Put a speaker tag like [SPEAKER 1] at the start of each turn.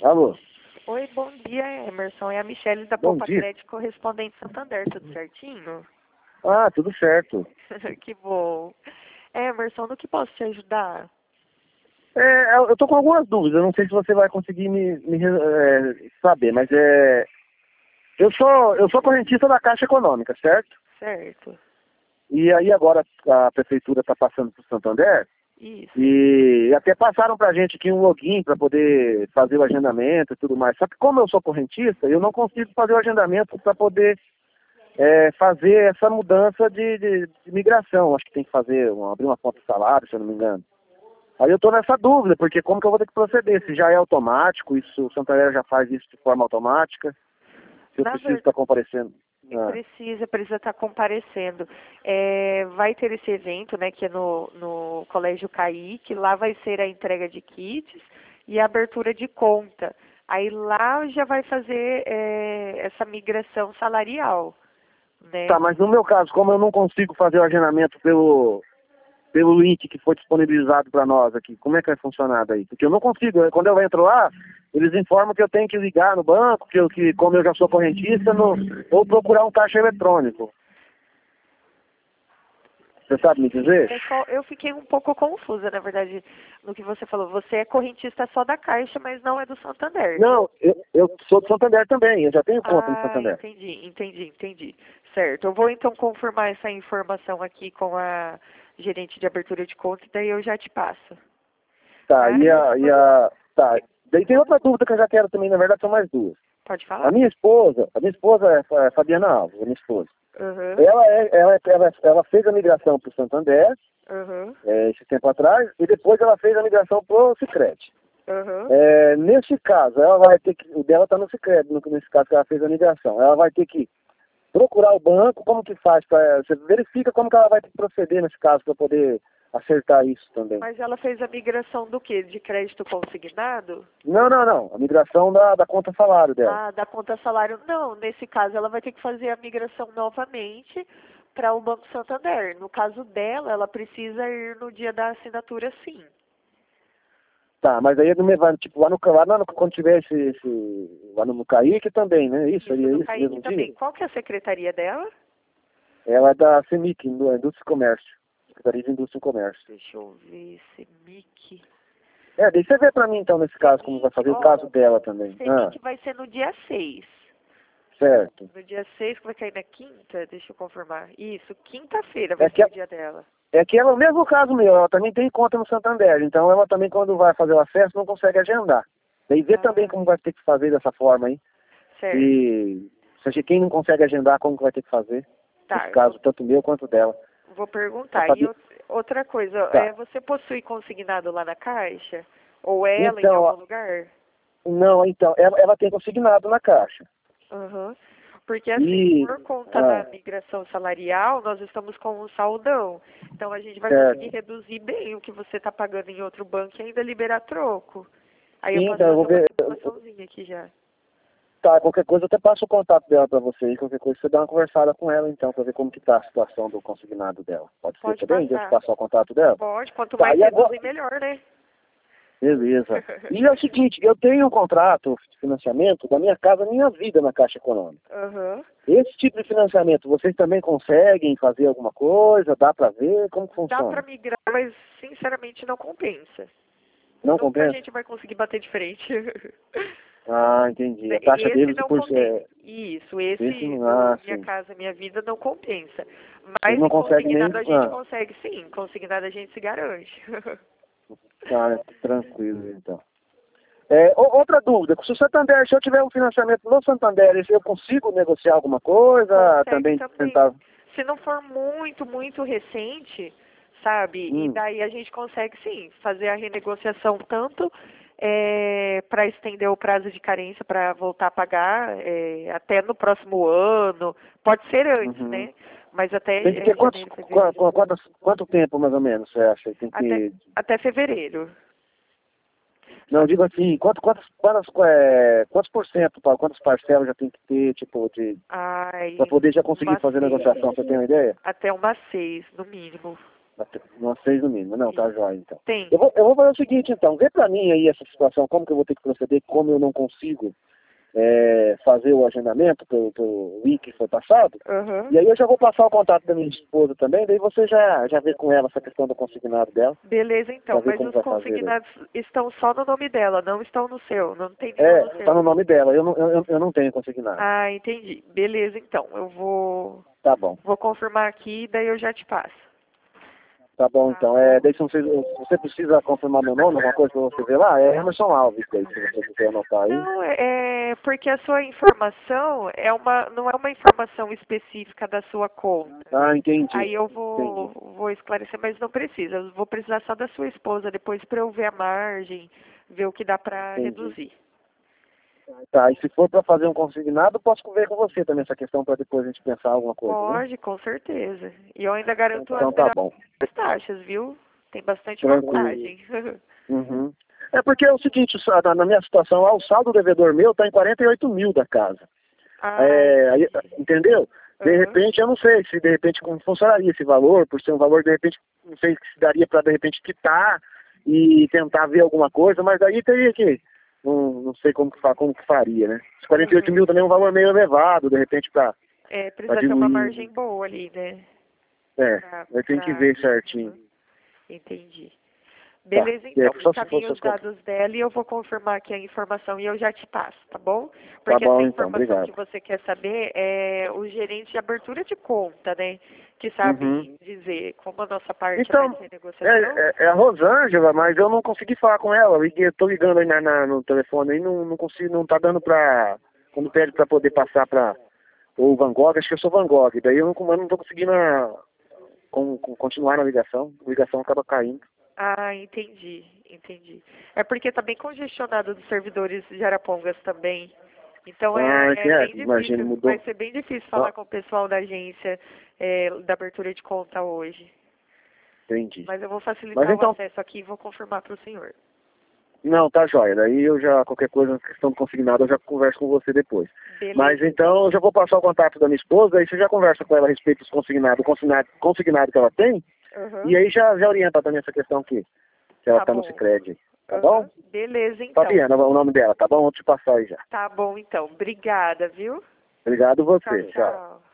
[SPEAKER 1] Alô,
[SPEAKER 2] Oi, bom dia, Emerson. É a Michele da
[SPEAKER 1] bom
[SPEAKER 2] Poupa
[SPEAKER 1] dia.
[SPEAKER 2] Crédito Correspondente Santander, tudo certinho?
[SPEAKER 1] Ah, tudo certo.
[SPEAKER 2] Que bom. Emerson, no que posso te ajudar?
[SPEAKER 1] Eu tô com algumas dúvidas, eu não sei se você vai conseguir saber, mas eu sou correntista da Caixa Econômica, certo?
[SPEAKER 2] Certo.
[SPEAKER 1] E aí agora a prefeitura está passando para o Santander
[SPEAKER 2] Isso.
[SPEAKER 1] e até passaram para a gente aqui um login para poder fazer o agendamento e tudo mais. Só que como eu sou correntista, eu não consigo fazer o agendamento para poder fazer essa mudança de migração. Acho que tem que abrir uma conta de salário, se eu não me engano. Aí eu estou nessa dúvida, porque como que eu vou ter que proceder? Se já é automático, isso, o Santander já faz isso de forma automática, se eu
[SPEAKER 2] Na
[SPEAKER 1] preciso
[SPEAKER 2] verdade,
[SPEAKER 1] estar comparecendo. Ah,
[SPEAKER 2] precisa estar comparecendo. Vai ter esse evento, né, que é no Colégio Caíque. Lá vai ser a entrega de kits e a abertura de conta. Aí lá já vai fazer essa migração salarial,
[SPEAKER 1] tá,
[SPEAKER 2] né?
[SPEAKER 1] mas no meu caso, como eu não consigo fazer o agendamento pelo link que foi disponibilizado para nós aqui, como é que vai funcionar daí? Porque eu não consigo, quando eu entro lá, eles informam que eu tenho que ligar no banco, que como eu já sou correntista, ou procurar um caixa eletrônico. Você sabe me dizer?
[SPEAKER 2] Pessoal, eu fiquei um pouco confusa, na verdade, no que você falou. Você é correntista só da Caixa, mas não é do Santander.
[SPEAKER 1] Não, eu sou do Santander também, eu já tenho conta no
[SPEAKER 2] Ah,
[SPEAKER 1] Santander.
[SPEAKER 2] entendi. Certo. Eu vou então confirmar essa informação aqui com a gerente de abertura de conta e daí eu já te passo.
[SPEAKER 1] Tá,
[SPEAKER 2] Tá?
[SPEAKER 1] tá. Daí tem outra dúvida que eu já quero também, na verdade são mais duas.
[SPEAKER 2] Pode
[SPEAKER 1] A
[SPEAKER 2] falar?
[SPEAKER 1] minha esposa é Fabiana Alves, a minha esposa.
[SPEAKER 2] Uhum,
[SPEAKER 1] Ela fez a migração para o Santander,
[SPEAKER 2] uhum,
[SPEAKER 1] esse tempo atrás, e depois ela fez a migração para o Sicredi.
[SPEAKER 2] uhum.
[SPEAKER 1] Nesse caso, ela vai ter que, o dela está no Sicredi, nesse caso que ela fez a migração. Ela vai ter que procurar o banco, como que faz, você verifica como que ela vai ter que proceder nesse caso para poder acertar isso também.
[SPEAKER 2] Mas ela fez a migração do quê? De crédito consignado?
[SPEAKER 1] Não, a migração da conta salário dela.
[SPEAKER 2] Ah, da conta salário. Não, nesse caso ela vai ter que fazer a migração novamente para o Banco Santander. No caso dela, ela precisa ir no dia da assinatura, sim.
[SPEAKER 1] Tá, mas aí não me vai, tipo, quando tiver lá no Caíque também, né? Isso, aí
[SPEAKER 2] Isso
[SPEAKER 1] é
[SPEAKER 2] no
[SPEAKER 1] isso
[SPEAKER 2] Caíque
[SPEAKER 1] mesmo dia?
[SPEAKER 2] também. Qual que é a secretaria dela?
[SPEAKER 1] Ela é da CEMIC, da Indústria e Comércio. Secretaria de Indústria e Comércio.
[SPEAKER 2] Deixa eu ver, CEMIC.
[SPEAKER 1] Daí você vê pra mim, então, nesse caso, como vai
[SPEAKER 2] CEMIC,
[SPEAKER 1] fazer o
[SPEAKER 2] ó,
[SPEAKER 1] caso dela também. Ah,
[SPEAKER 2] CEMIC vai ser no dia 6.
[SPEAKER 1] certo.
[SPEAKER 2] No dia 6 que vai cair na quinta, deixa eu confirmar. Isso, quinta-feira vai
[SPEAKER 1] É que,
[SPEAKER 2] ser o dia dela.
[SPEAKER 1] é que ela é o mesmo caso meu, ela também tem conta no Santander, então ela também, quando vai fazer o acesso, não consegue agendar. Daí vê também
[SPEAKER 2] Ah,
[SPEAKER 1] como vai ter que fazer dessa forma aí.
[SPEAKER 2] certo.
[SPEAKER 1] E seja, quem não consegue agendar, como que vai ter que fazer?
[SPEAKER 2] Tá,
[SPEAKER 1] Nesse caso, tanto meu quanto dela.
[SPEAKER 2] vou
[SPEAKER 1] Pra
[SPEAKER 2] perguntar. E
[SPEAKER 1] saber.
[SPEAKER 2] outra coisa,
[SPEAKER 1] Tá.
[SPEAKER 2] você possui consignado lá na Caixa? Ou ela em
[SPEAKER 1] Então,
[SPEAKER 2] algum lugar?
[SPEAKER 1] não, então, ela tem consignado na Caixa.
[SPEAKER 2] Aham. Porque assim,
[SPEAKER 1] E,
[SPEAKER 2] por conta da
[SPEAKER 1] ah,
[SPEAKER 2] migração salarial, nós estamos com um saldão. Então a gente vai conseguir
[SPEAKER 1] certo.
[SPEAKER 2] reduzir bem o que você está pagando em outro banco e ainda liberar troco. Aí eu posso
[SPEAKER 1] Então, eu vou
[SPEAKER 2] fazer uma
[SPEAKER 1] ver.
[SPEAKER 2] simulaçãozinha aqui já.
[SPEAKER 1] Tá, qualquer coisa eu até passo o contato dela pra você e qualquer coisa você dá uma conversada com ela então, pra ver como que tá a situação do consignado dela. Pode ser
[SPEAKER 2] Pode
[SPEAKER 1] também? Deixa eu
[SPEAKER 2] passar.
[SPEAKER 1] passar o contato dela?
[SPEAKER 2] Pode, quanto
[SPEAKER 1] Tá,
[SPEAKER 2] mais
[SPEAKER 1] e agora.
[SPEAKER 2] reduzir, melhor, né?
[SPEAKER 1] Beleza. E é o seguinte, eu tenho um contrato de financiamento da Minha Casa Minha Vida na Caixa Econômica.
[SPEAKER 2] Aham.
[SPEAKER 1] Esse tipo de financiamento, vocês também conseguem fazer alguma coisa? Dá pra ver? Como que
[SPEAKER 2] Dá para
[SPEAKER 1] funciona?
[SPEAKER 2] migrar, mas sinceramente não compensa.
[SPEAKER 1] Não
[SPEAKER 2] Nunca a
[SPEAKER 1] compensa?
[SPEAKER 2] gente vai conseguir bater de frente.
[SPEAKER 1] Ah, entendi. A taxa
[SPEAKER 2] Esse
[SPEAKER 1] deles
[SPEAKER 2] não
[SPEAKER 1] por
[SPEAKER 2] compensa.
[SPEAKER 1] ser.
[SPEAKER 2] Isso,
[SPEAKER 1] Esse
[SPEAKER 2] esse
[SPEAKER 1] não.
[SPEAKER 2] do
[SPEAKER 1] Ah,
[SPEAKER 2] Minha
[SPEAKER 1] sim.
[SPEAKER 2] Casa Minha Vida não compensa.
[SPEAKER 1] Vocês
[SPEAKER 2] Mas
[SPEAKER 1] não
[SPEAKER 2] em
[SPEAKER 1] conseguem nem.
[SPEAKER 2] consignado a gente
[SPEAKER 1] Ah,
[SPEAKER 2] consegue, sim. Consignado a gente se garante.
[SPEAKER 1] tá, tranquilo então. Outra dúvida, se o Santander, se eu tiver um financiamento no Santander, eu consigo negociar alguma coisa?
[SPEAKER 2] Consegue
[SPEAKER 1] Também
[SPEAKER 2] também.
[SPEAKER 1] tentar.
[SPEAKER 2] Se não for muito recente, sabe? E
[SPEAKER 1] Hum,
[SPEAKER 2] daí a gente consegue, sim, fazer a renegociação tanto para estender o prazo de carência para voltar a pagar até no próximo ano. Pode ser antes,
[SPEAKER 1] uhum.
[SPEAKER 2] né? Mas até
[SPEAKER 1] Tem que ter
[SPEAKER 2] janeiro, fevereiro.
[SPEAKER 1] quanto tempo mais ou menos você acha? Tem
[SPEAKER 2] Até,
[SPEAKER 1] que.
[SPEAKER 2] até fevereiro.
[SPEAKER 1] Não, digo assim, quantos por cento, quantas parcelas já tem que ter, tipo, para
[SPEAKER 2] Ai,
[SPEAKER 1] poder já conseguir
[SPEAKER 2] uma
[SPEAKER 1] fazer a
[SPEAKER 2] seis.
[SPEAKER 1] negociação, você tem uma ideia?
[SPEAKER 2] Até uma seis, no mínimo.
[SPEAKER 1] Umas 6 no mínimo. Não, tá jóia, então.
[SPEAKER 2] Tem.
[SPEAKER 1] Eu vou fazer o seguinte, então. Vê pra mim aí essa situação, como que eu vou ter que proceder, como eu não consigo fazer o agendamento pelo week que foi passado.
[SPEAKER 2] Uhum.
[SPEAKER 1] E aí eu já vou passar o contato da minha esposa também, daí você já vê com ela essa questão do consignado dela.
[SPEAKER 2] Beleza, então.
[SPEAKER 1] Pra ver
[SPEAKER 2] Mas
[SPEAKER 1] como
[SPEAKER 2] os
[SPEAKER 1] vai fazer,
[SPEAKER 2] consignados estão só no nome dela, não estão no seu. Não tem nenhum no seu.
[SPEAKER 1] Tá no nome dela. Eu não tenho consignado.
[SPEAKER 2] Ah, entendi. Beleza, então. Eu
[SPEAKER 1] Tá bom.
[SPEAKER 2] vou confirmar aqui, daí eu já te passo.
[SPEAKER 1] Tá bom, então. Daí se você precisa confirmar meu nome, alguma coisa pra você ver lá, é Emerson Alves, daí, se você quiser anotar aí.
[SPEAKER 2] Não, porque a sua informação não é uma informação específica da sua conta.
[SPEAKER 1] Ah, entendi.
[SPEAKER 2] Aí eu vou esclarecer, mas não precisa. Eu vou precisar só da sua esposa depois para eu ver a margem, ver o que dá para reduzir.
[SPEAKER 1] Tá, e se for para fazer um consignado, posso ver com você também essa questão para depois a gente pensar alguma coisa,
[SPEAKER 2] Pode,
[SPEAKER 1] né?
[SPEAKER 2] com certeza. E eu ainda garanto
[SPEAKER 1] Então
[SPEAKER 2] as
[SPEAKER 1] tá bom.
[SPEAKER 2] melhores taxas, viu? Tem bastante
[SPEAKER 1] Tranquilo.
[SPEAKER 2] vantagem.
[SPEAKER 1] Uhum. É porque é o seguinte, na minha situação lá, o saldo devedor meu tá em 48 mil da casa. Aí, entendeu? De repente, eu não sei se de repente como funcionaria esse valor, por ser um valor, de repente, não sei se daria para de repente quitar e tentar ver alguma coisa, mas daí teria que, não sei como que faria, né? Os 48 mil também é um valor meio elevado, de repente, para
[SPEAKER 2] precisa ter uma margem boa ali, né?
[SPEAKER 1] Eu tenho que ver certinho.
[SPEAKER 2] Entendi. Beleza,
[SPEAKER 1] Tá.
[SPEAKER 2] então.
[SPEAKER 1] Só se
[SPEAKER 2] Encaminhe
[SPEAKER 1] fosse
[SPEAKER 2] os dados dela e eu vou confirmar aqui a informação e eu já te passo, tá bom?
[SPEAKER 1] Tá
[SPEAKER 2] Porque
[SPEAKER 1] bom,
[SPEAKER 2] essa
[SPEAKER 1] então.
[SPEAKER 2] informação
[SPEAKER 1] Obrigado.
[SPEAKER 2] que você quer saber é o gerente de abertura de conta, né? Que sabe dizer como a nossa parte
[SPEAKER 1] Então,
[SPEAKER 2] é mais renegociação.
[SPEAKER 1] é a Rosângela, mas eu não consegui falar com ela. Eu tô ligando aí no telefone aí, não consigo, não tá dando pra. Quando pede pra poder passar pra o Van Gogh, acho que eu sou Van Gogh. Daí eu não tô conseguindo continuar na ligação. A ligação acaba caindo.
[SPEAKER 2] Ah, entendi. É porque tá bem congestionado dos servidores de Arapongas também. Então é bem
[SPEAKER 1] imagina,
[SPEAKER 2] difícil,
[SPEAKER 1] mudou.
[SPEAKER 2] vai ser bem difícil falar com o pessoal da agência da abertura de conta hoje.
[SPEAKER 1] Entendi.
[SPEAKER 2] Mas eu vou facilitar o acesso aqui e vou confirmar para o senhor.
[SPEAKER 1] Não, tá jóia. Daí qualquer coisa, questão do consignado, eu já converso com você depois.
[SPEAKER 2] Beleza.
[SPEAKER 1] Mas então, eu já vou passar o contato da minha esposa, aí você já conversa com ela a respeito dos consignado que ela tem, e aí já orienta também essa questão aqui, que ela tá no Sicredi. Tá bom?
[SPEAKER 2] Beleza, então.
[SPEAKER 1] Fabiana, o nome dela, tá bom? Vou te passar aí já.
[SPEAKER 2] Tá bom, então. Obrigada, viu?
[SPEAKER 1] Obrigado você.
[SPEAKER 2] Tchau.